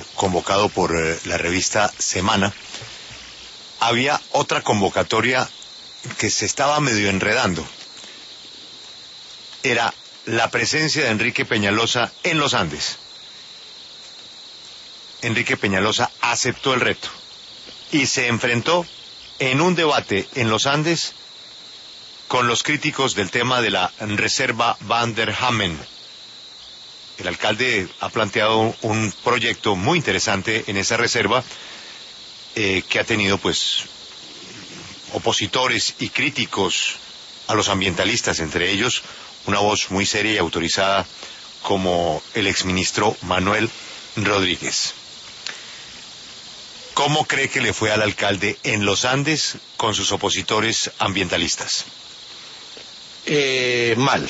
convocado por la revista Semana, había otra convocatoria que se estaba medio enredando. Era la presencia de Enrique Peñalosa en los Andes. Enrique Peñalosa aceptó el reto y se enfrentó en un debate en los Andes con los críticos del tema de la reserva Van der Hamen. El alcalde ha planteado un proyecto muy interesante en esa reserva que ha tenido pues opositores y críticos a los ambientalistas, entre ellos una voz muy seria y autorizada como el exministro Manuel Rodríguez. ¿Cómo cree que le fue al alcalde en los Andes con sus opositores ambientalistas? Mal.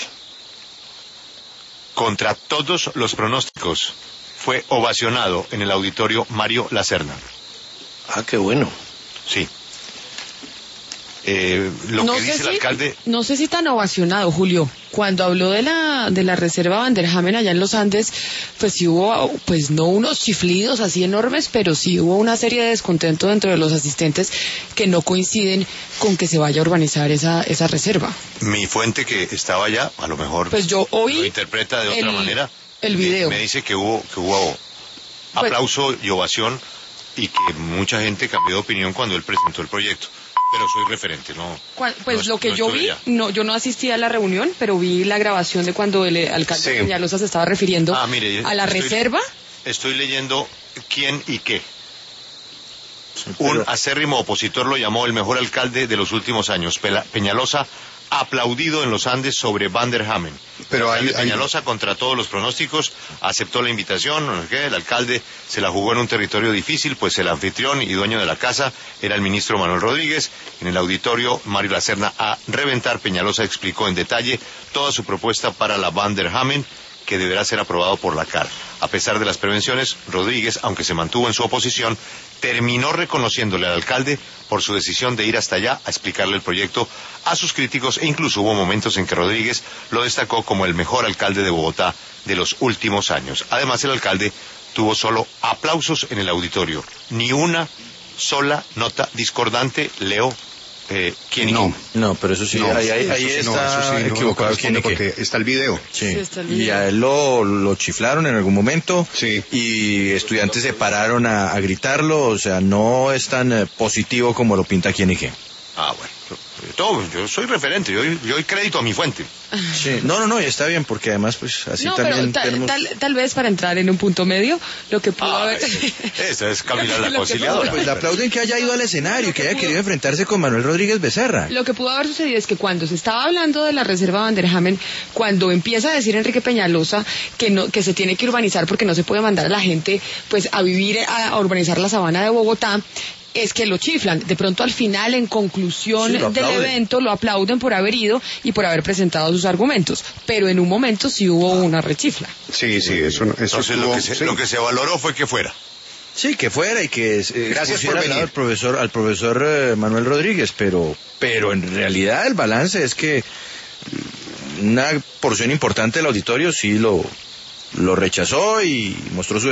Contra todos los pronósticos, fue ovacionado en el auditorio Mario Lacerna. Ah, qué bueno. Sí. Lo que dice el alcalde... No sé si tan ovacionado, Julio. Cuando habló de la reserva Van der Hamen allá en los Andes, pues sí hubo, pues no unos chiflidos así enormes, pero sí hubo una serie de descontento dentro de los asistentes que no coinciden con que se vaya a urbanizar esa reserva. Mi fuente que estaba allá, a lo mejor pues yo oí lo interpreta de otra manera. El video. Me dice que hubo aplauso y ovación y que mucha gente cambió de opinión cuando él presentó el proyecto. Pero soy referente, ¿no? Pues lo que yo vi, yo no asistí a la reunión, pero vi la grabación de cuando el alcalde Peñalosa se estaba refiriendo a la reserva. Estoy leyendo quién y qué. Un acérrimo opositor lo llamó el mejor alcalde de los últimos años. Peñalosa aplaudido en los Andes sobre Van der Hamen. Pero Peñalosa, contra todos los pronósticos, aceptó la invitación. El alcalde se la jugó en un territorio difícil, pues el anfitrión y dueño de la casa era el ministro Manuel Rodríguez. En el auditorio Mario Lacerna a reventar, Peñalosa explicó en detalle toda su propuesta para la Van der Hamen, que deberá ser aprobado por la CAR. A pesar de las prevenciones, Rodríguez, aunque se mantuvo en su oposición, terminó reconociéndole al alcalde por su decisión de ir hasta allá a explicarle el proyecto a sus críticos, e incluso hubo momentos en que Rodríguez lo destacó como el mejor alcalde de Bogotá de los últimos años. Además, el alcalde tuvo solo aplausos en el auditorio, ni una sola nota discordante. Leo. ¿Quién? No, pero eso sí, no, ahí está equivocado. ¿Quién? Porque está el video. Sí, está el video. Y a él lo chiflaron en algún momento. Sí. Y estudiantes se pararon a gritarlo, o sea, no es tan positivo como lo pinta quién y qué. Ah, bueno. Yo soy referente, yo doy crédito a mi fuente. Sí, no, y está bien, porque además, pues, así también tenemos... tal vez para entrar en un punto medio, lo que pudo haber... Eso es caminar la conciliadora. Pues le aplauden que haya ido al escenario y que haya querido enfrentarse con Manuel Rodríguez Becerra. Lo que pudo haber sucedido es que cuando se estaba hablando de la reserva Van der Hamen, cuando empieza a decir Enrique Peñalosa que se tiene que urbanizar porque no se puede mandar a la gente pues a vivir, a urbanizar la sabana de Bogotá, es que lo chiflan. De pronto al final, en conclusión del evento, lo aplauden por haber ido y por haber presentado sus argumentos. Pero en un momento sí hubo una rechifla. Sí, eso entonces lo que se valoró fue que fuera. Sí, que fuera y que gracias por venir al profesor Manuel Rodríguez, pero en realidad el balance es que una porción importante del auditorio sí lo rechazó y mostró su